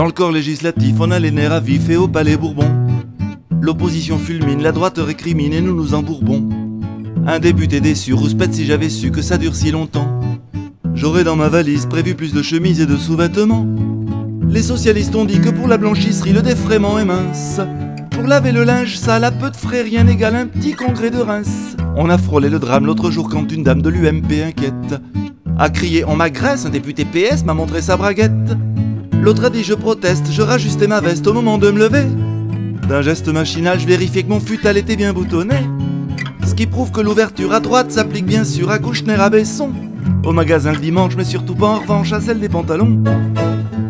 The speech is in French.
le corps législatif, on a les nerfs à vif et au palais Bourbon. L'opposition fulmine, la droite récrimine et nous nous embourbons. Un député déçu, rouspète si j'avais su que ça dure si longtemps. J'aurais dans ma valise prévu plus de chemises et de sous-vêtements. Les socialistes ont dit que pour la blanchisserie le défraiement est mince. Pour laver le linge sale à peu de frais rien n'égale un petit congrès de Reims. On a frôlé le drame l'autre jour quand une dame de l'UMP inquiète a crié on m'agresse, un député PS m'a montré sa braguette. L'autre a dit je proteste, je rajustais ma veste au moment de me lever. D'un geste machinal je vérifiais que mon futal était bien boutonné. Ce qui prouve que l'ouverture à droite s'applique bien sûr à Kouchner à Besson. Au magasin le dimanche mais surtout pas en revanche à celle des pantalons.